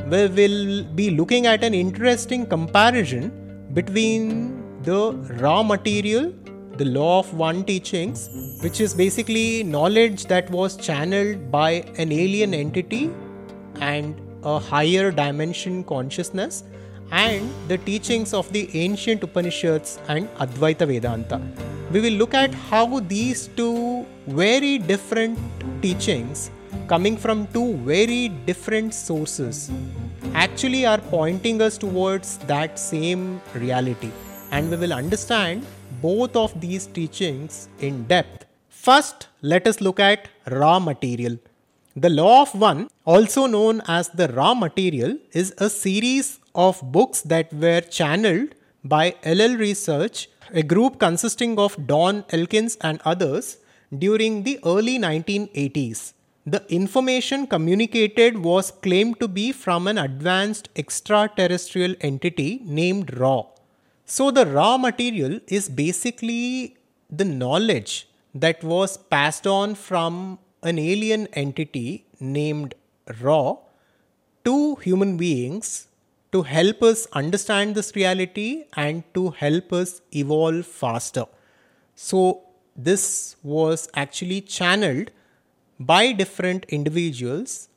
we will be looking at an interesting comparison between the raw material, the law of one teachings, which is basically knowledge that was channeled by an alien entity and a higher dimension consciousness, and the teachings of the ancient Upanishads and Advaita Vedanta. We will look at how these two very different teachings, coming from two very different sources, actually are pointing us towards that same reality. And we will understand both of these teachings in depth. First, let us look at raw material. The Law of One, also known as the raw material, is a series of books that were channeled by LL Research, a group consisting of Don Elkins and others, during the early 1980s. The information communicated was claimed to be from an advanced extraterrestrial entity named Ra. So the raw material is basically the knowledge that was passed on from an alien entity named Ra to human beings to help us understand this reality and to help us evolve faster. So this was actually channeled by different individuals,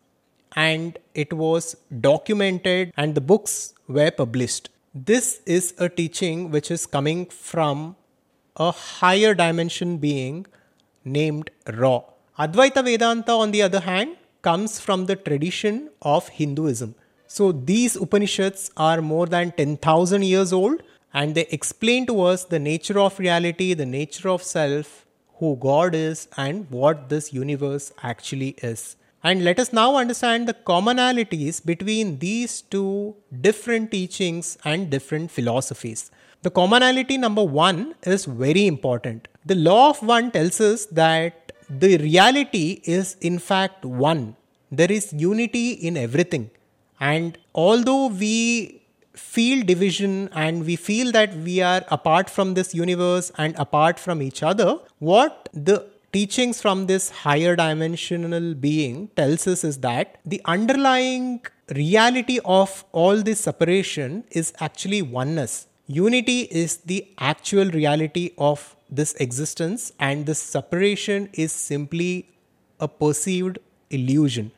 and it was documented and the books were published. This is a teaching which is coming from a higher dimension being named Ra. Advaita Vedanta, on the other hand, comes from the tradition of Hinduism. So these Upanishads are more than 10,000 years old, and they explain to us the nature of reality, the nature of self, who God is, and what this universe actually is. And let us now understand the commonalities between these two different teachings and different philosophies. The commonality number one is very important. The Law of One tells us that the reality is in fact one. There is unity in everything. And although we feel division and we feel that we are apart from this universe and apart from each other, what the teachings from this higher dimensional being tells us is that the underlying reality of all this separation is actually oneness. Unity is the actual reality of this existence, and this separation is simply a perceived illusion.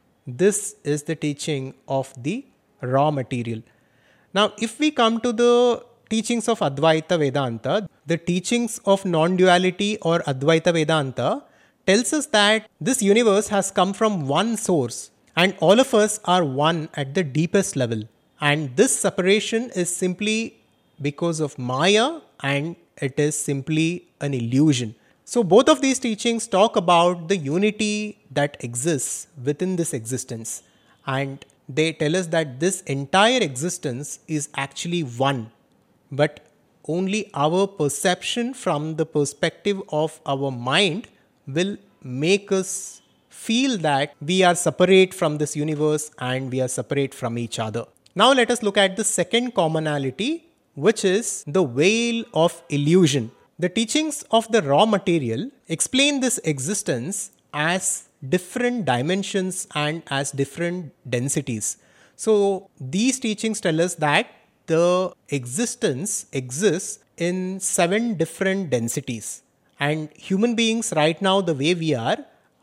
This is the teaching of the raw material. Now, if we come to the teachings of Advaita Vedanta, the teachings of non-duality or Advaita Vedanta tells us that this universe has come from one source and all of us are one at the deepest level. And this separation is simply because of Maya, and it is simply an illusion. So both of these teachings talk about the unity that exists within this existence, and they tell us that this entire existence is actually one, but only our perception from the perspective of our mind will make us feel that we are separate from this universe and we are separate from each other. Now let us look at the second commonality, which is the veil of illusion. The teachings of the raw material explain this existence as different dimensions and as different densities. So these teachings tell us that the existence exists in 7 different densities. And human beings right now, the way we are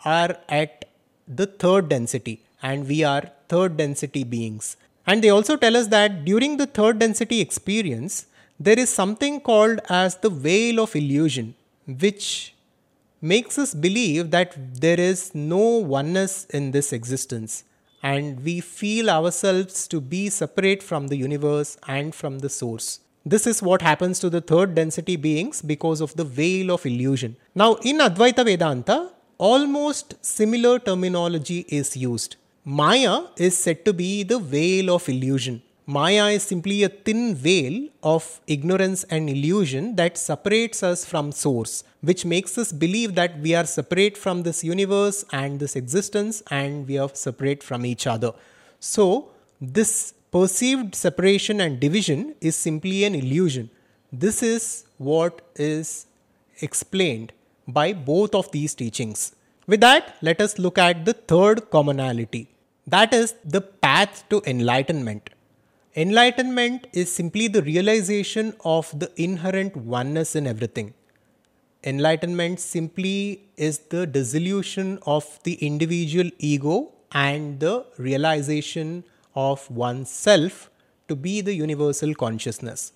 at the 3rd density, and we are 3rd density beings. And they also tell us that during the 3rd density experience, there is something called as the veil of illusion, which makes us believe that there is no oneness in this existence, and we feel ourselves to be separate from the universe and from the source. This is what happens to the 3rd density beings because of the veil of illusion. Now, in Advaita Vedanta, almost similar terminology is used. Maya is said to be the veil of illusion. Maya is simply a thin veil of ignorance and illusion that separates us from source, which makes us believe that we are separate from this universe and this existence, and we are separate from each other. So, this perceived separation and division is simply an illusion. This is what is explained by both of these teachings. With that, let us look at the third commonality. That is the path to enlightenment. Enlightenment is simply the realization of the inherent oneness in everything. Enlightenment simply is the dissolution of the individual ego and the realization of oneself to be the universal consciousness.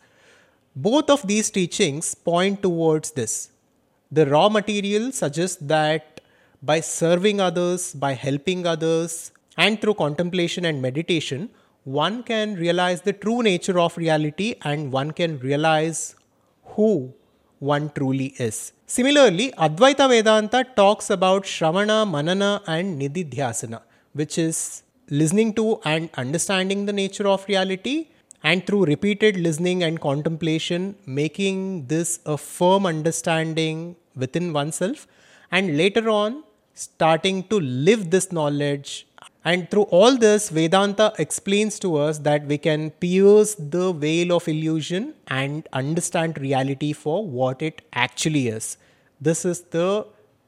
Both of these teachings point towards this. The raw material suggests that by serving others, by helping others, and through contemplation and meditation, one can realize the true nature of reality and one can realize who one truly is. Similarly, Advaita Vedanta talks about Shravana, Manana, and Nididhyasana, which is listening to and understanding the nature of reality, and through repeated listening and contemplation, making this a firm understanding within oneself, and later on, starting to live this knowledge. And through all this, Vedanta explains to us that we can pierce the veil of illusion and understand reality for what it actually is. This is the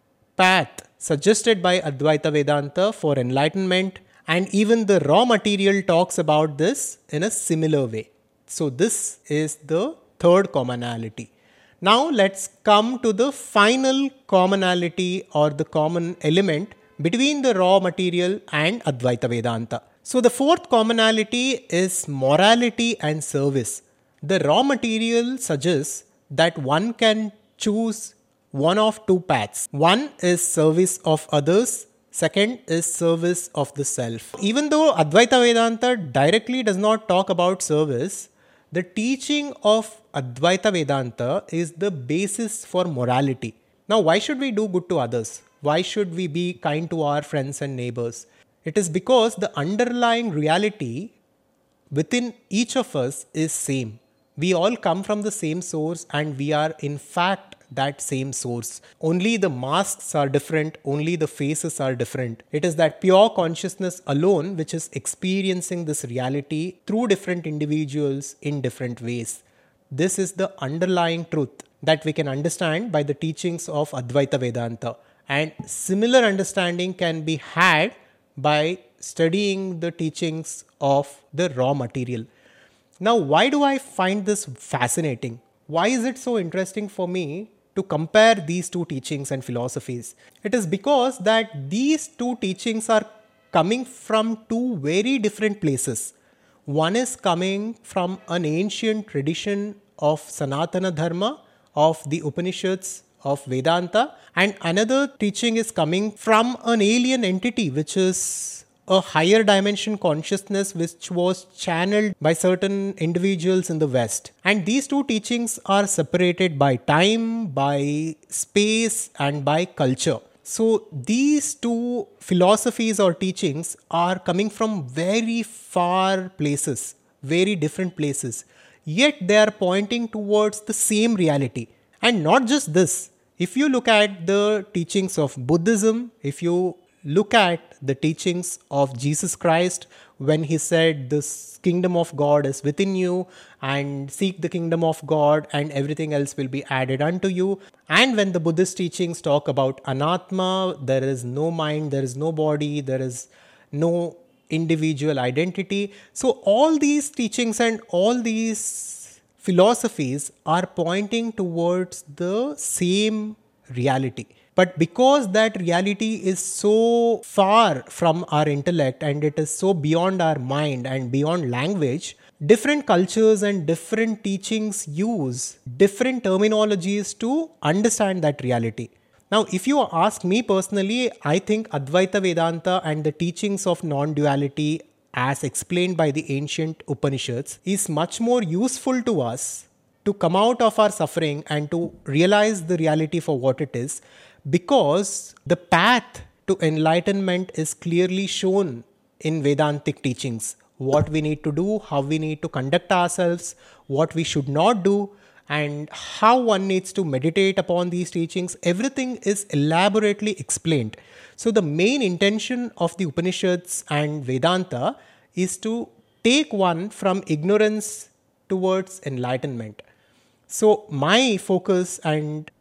path suggested by Advaita Vedanta for enlightenment, and even the raw material talks about this in a similar way. So, this is the third commonality. Now, let's come to the final commonality or the common element between the raw material and Advaita Vedanta. So, the fourth commonality is morality and service. The raw material suggests that one can choose one of two paths. One is service of others, second is service of the self. Even though Advaita Vedanta directly does not talk about service, the teaching of Advaita Vedanta is the basis for morality. Now, why should we do good to others? Why should we be kind to our friends and neighbors? It is because the underlying reality within each of us is same. We all come from the same source and we are in fact that same source. Only the masks are different, only the faces are different. It is that pure consciousness alone which is experiencing this reality through different individuals in different ways. This is the underlying truth that we can understand by the teachings of Advaita Vedanta. And similar understanding can be had by studying the teachings of the raw material. Now, why do I find this fascinating? Why is it so interesting for me to compare these two teachings and philosophies? It is because that these two teachings are coming from two very different places. One is coming from an ancient tradition of Sanatana Dharma, of the Upanishads, of Vedanta, and another teaching is coming from an alien entity, which is a higher dimension consciousness which was channeled by certain individuals in the West. And these two teachings are separated by time, by space, and by culture. So these two philosophies or teachings are coming from very far places, very different places. Yet they are pointing towards the same reality. And not just this, if you look at the teachings of Buddhism, if you look at the teachings of Jesus Christ when he said this kingdom of God is within you and seek the kingdom of God and everything else will be added unto you. And when the Buddhist teachings talk about anatma, there is no mind, there is no body, there is no individual identity. So all these teachings and all these philosophies are pointing towards the same reality. But because that reality is so far from our intellect and it is so beyond our mind and beyond language, different cultures and different teachings use different terminologies to understand that reality. Now, if you ask me personally, I think Advaita Vedanta and the teachings of non-duality as explained by the ancient Upanishads is much more useful to us to come out of our suffering and to realize the reality for what it is, because the path to enlightenment is clearly shown in Vedantic teachings. What we need to do, how we need to conduct ourselves, what we should not do, and how one needs to meditate upon these teachings, everything is elaborately explained. So the main intention of the Upanishads and Vedanta is to take one from ignorance towards enlightenment. So my focus and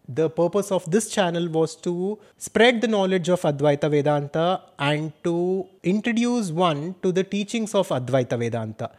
the purpose of this channel was to spread the knowledge of Advaita Vedanta and to introduce one to the teachings of Advaita Vedanta.